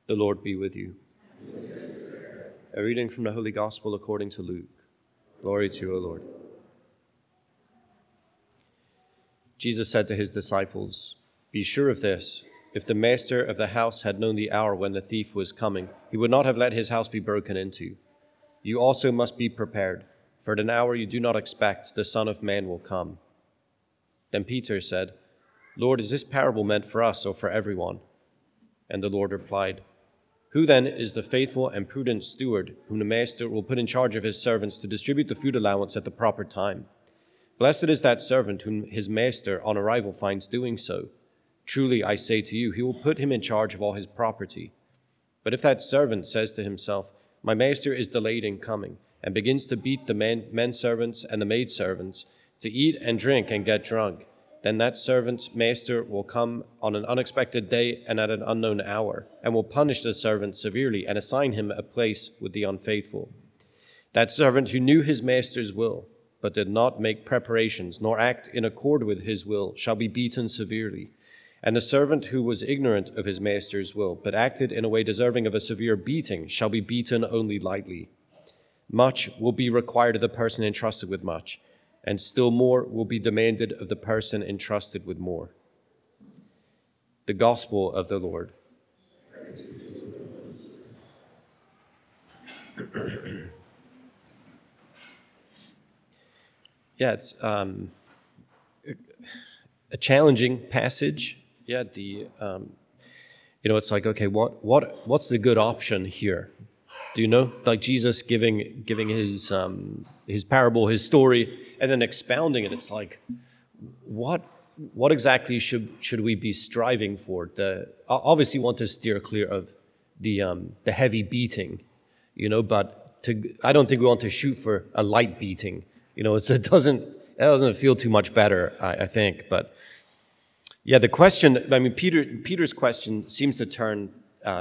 The Lord be with you. A reading from the Holy Gospel according to Luke. Glory to you, O Lord. Jesus said to his disciples, "Be sure of this, if the master of the house had known the hour when the thief was coming, he would not have let his house be broken into. You also must be prepared, for at an hour you do not expect the Son of Man will come." Then Peter said, "Lord, is this parable meant for us or for everyone?" And the Lord replied, "Who then is the faithful and prudent steward whom the master will put in charge of his servants to distribute the food allowance at the proper time? Blessed is that servant whom his master on arrival finds doing so. Truly, I say to you, he will put him in charge of all his property. But if that servant says to himself, 'My master is delayed in coming,' and begins to beat the men servants and the maid servants, to eat and drink and get drunk, then that servant's master will come on an unexpected day and at an unknown hour, and will punish the servant severely and assign him a place with the unfaithful. That servant who knew his master's will, but did not make preparations nor act in accord with his will, shall be beaten severely. And the servant who was ignorant of his master's will, but acted in a way deserving of a severe beating, shall be beaten only lightly. Much will be required of the person entrusted with much, and still more will be demanded of the person entrusted with more." The Gospel of the Lord. Yeah, it's a challenging passage. Yeah, it's like, okay, what's the good option here? Do you know, like Jesus giving his parable, his story, and then expounding it? It's like, what exactly should we be striving for? Obviously, want to steer clear of the heavy beating, but I don't think we want to shoot for a light beating. It doesn't feel too much better, I think. But yeah, the question. I mean, Peter's question seems to turn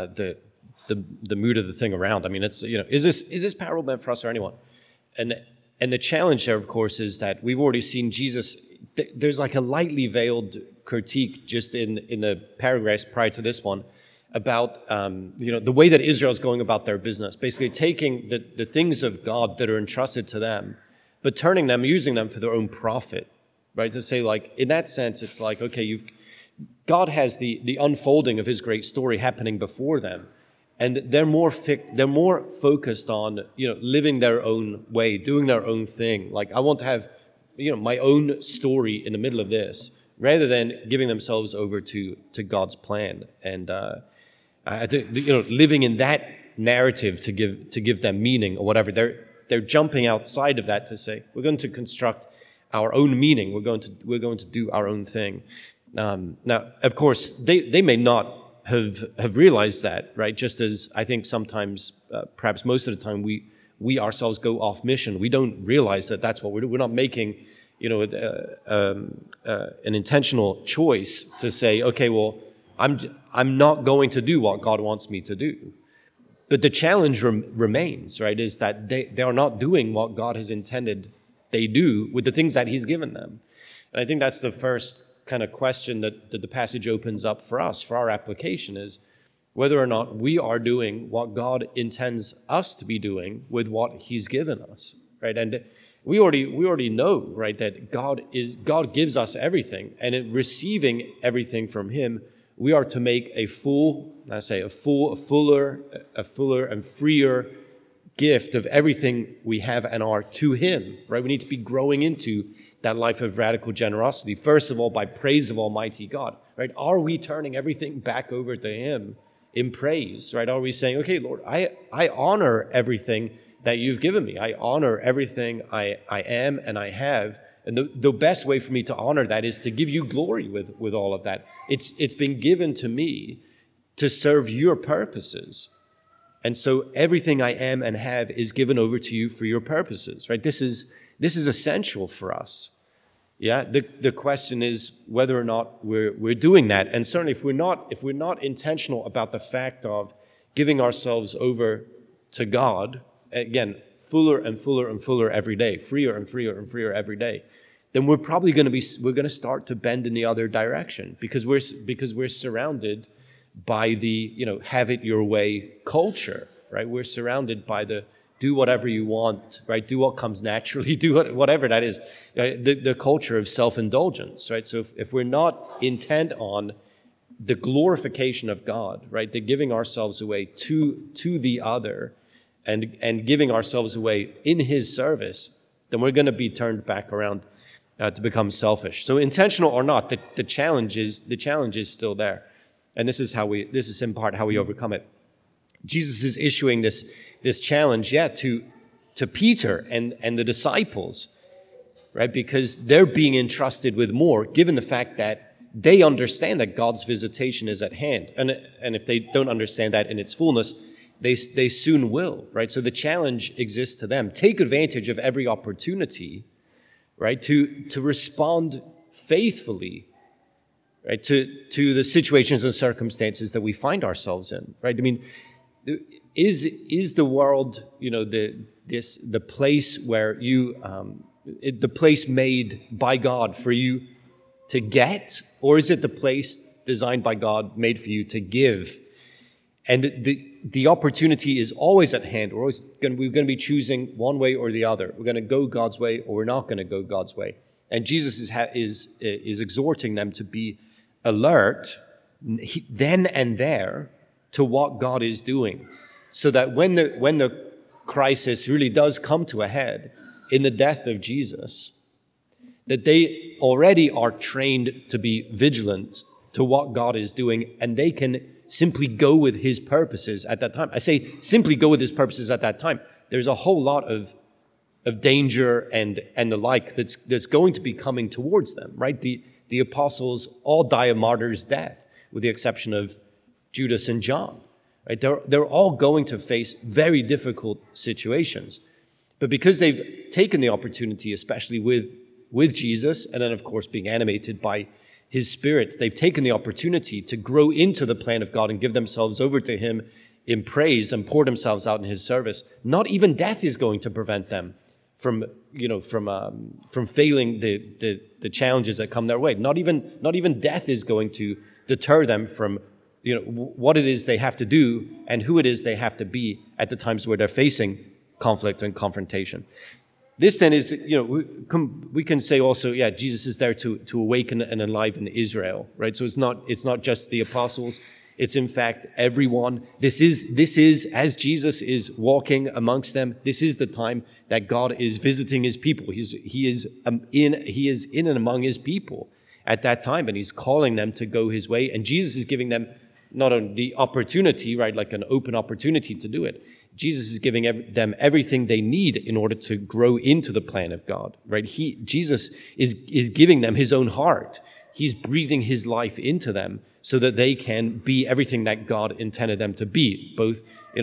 the mood of the thing around. I mean, it's, is this parable meant for us or anyone? And the challenge there, of course, is that we've already seen Jesus. There's like a lightly veiled critique just in the paragraphs prior to this one about the way that Israel's going about their business, basically taking the things of God that are entrusted to them, but turning them, using them for their own profit, right? To say, like, in that sense, it's like, okay, God has the unfolding of his great story happening before them. And they're more focused on, living their own way, doing their own thing. Like, I want to have, my own story in the middle of this, rather than giving themselves over to God's plan and living in that narrative to give them meaning or whatever. They're jumping outside of that to say, we're going to construct our own meaning. We're going to do our own thing. Now, of course, they may not have realized that, right? Just as I think sometimes, perhaps most of the time, we ourselves go off mission. We don't realize that that's what we're doing. We're not making, an intentional choice to say, okay, well, I'm not going to do what God wants me to do. But the challenge remains, right? Is that they are not doing what God has intended they do with the things that He's given them. And I think that's the first kind of question that the passage opens up for us, for our application, is whether or not we are doing what God intends us to be doing with what He's given us, right? And we already know, right, that God gives us everything, and in receiving everything from Him, we are to make a fuller and freer gift of everything we have and are to Him, right? We need to be growing into that life of radical generosity, first of all, by praise of Almighty God, right? Are we turning everything back over to Him in praise, right? Are we saying, okay, Lord, I honor everything that You've given me. I honor everything I am and I have. And the best way for me to honor that is to give You glory with all of that. It's been given to me to serve Your purposes. And so everything I am and have is given over to You for Your purposes, right? This is essential for us. Yeah, the question is whether or not we're doing that. And certainly if we're not intentional about the fact of giving ourselves over to God, again, fuller and fuller and fuller every day, freer and freer and freer every day, then we're probably going to start to bend in the other direction because we're surrounded by the, have it your way culture, right? We're surrounded by the do whatever you want, right? Do what comes naturally, do whatever that is. The culture of self-indulgence, right? So if we're not intent on the glorification of God, right? The giving ourselves away to the other and giving ourselves away in his service, then we're going to be turned back around to become selfish. So intentional or not, the challenge is still there. And this is in part how we overcome it. Jesus is issuing this challenge, to Peter and the disciples, right? Because they're being entrusted with more, given the fact that they understand that God's visitation is at hand. And if they don't understand that in its fullness, they soon will, right? So the challenge exists to them. Take advantage of every opportunity, right? To respond faithfully, right? To the situations and circumstances that we find ourselves in, right? I mean, is the world, the place where the place made by God for you to get, or is it the place designed by God, made for you to give? And the opportunity is always at hand. We're going to be choosing one way or the other. We're going to go God's way, or we're not going to go God's way. And Jesus is exhorting them to be alert then and there to what God is doing, so that when the crisis really does come to a head in the death of Jesus, that they already are trained to be vigilant to what God is doing, and they can simply go with his purposes at that time. I say simply go with his purposes at that time. There's a whole lot of danger and the like that's going to be coming towards them, right? The apostles all die a martyr's death, with the exception of Judas and John, right? They're all going to face very difficult situations. But because they've taken the opportunity, especially with Jesus, and then, of course, being animated by his Spirit, they've taken the opportunity to grow into the plan of God and give themselves over to him in praise and pour themselves out in his service. Not even death is going to prevent them from failing the challenges that come their way. Not even death is going to deter them from what it is they have to do and who it is they have to be at the times where they're facing conflict and confrontation. This then is, we can say also, Jesus is there to awaken and enliven Israel, right? So it's not just the apostles. It's in fact everyone. This is as Jesus is walking amongst them. This is the time that God is visiting his people. He is in and among his people at that time, and he's calling them to go his way. And Jesus is giving them not only the opportunity, right, like an open opportunity to do it. Jesus is giving them everything they need in order to grow into the plan of God, right? Jesus is giving them his own heart. He's breathing his life into them so that they can be everything that God intended them to be, both,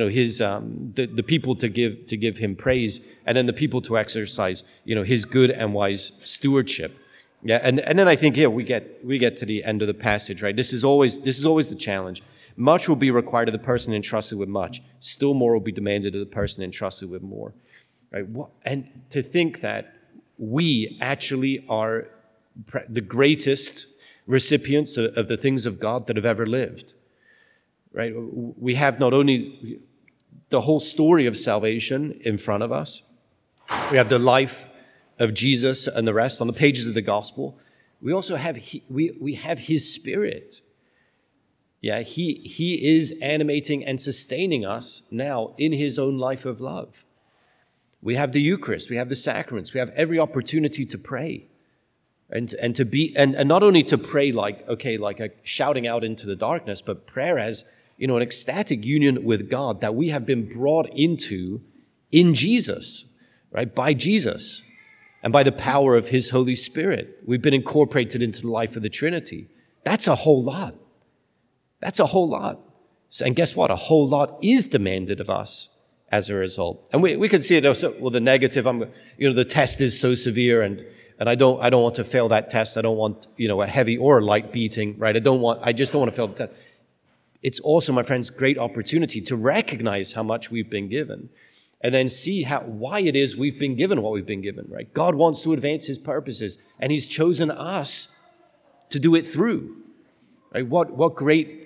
the people to give him praise, and then the people to exercise, his good and wise stewardship. Yeah, and then I think we get to the end of the passage, right? This is always the challenge. Much will be required of the person entrusted with much. Still more will be demanded of the person entrusted with more. Right? And to think that we actually are the greatest recipients of the things of God that have ever lived. Right? We have not only the whole story of salvation in front of us, we have the life of Jesus and the rest on the pages of the gospel. We also have we have his Spirit. Yeah, he is animating and sustaining us now in his own life of love. We have the Eucharist, we have the sacraments, we have every opportunity to pray and to be, and not only to pray like a shouting out into the darkness, but prayer as, an ecstatic union with God that we have been brought into in Jesus, right? By Jesus and by the power of his Holy Spirit. We've been incorporated into the life of the Trinity. That's a whole lot. That's a whole lot. And guess what? A whole lot is demanded of us as a result. And we could see it also, the negative, the test is so severe and I don't want to fail that test. I don't want, a heavy or a light beating, right? I just don't want to fail the test. It's also, my friends, great opportunity to recognize how much we've been given and then see why it is we've been given what we've been given, right? God wants to advance his purposes and he's chosen us to do it through. Right? What great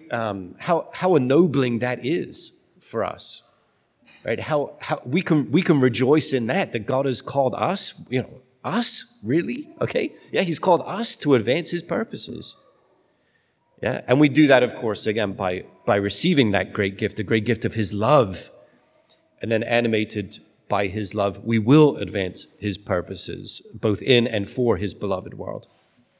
how ennobling that is for us, right? How we can rejoice in that God has called us, us, really? Okay. Yeah, he's called us to advance his purposes. Yeah. And we do that, of course, again, by receiving that great gift, the great gift of his love. And then animated by his love, we will advance his purposes, both in and for his beloved world.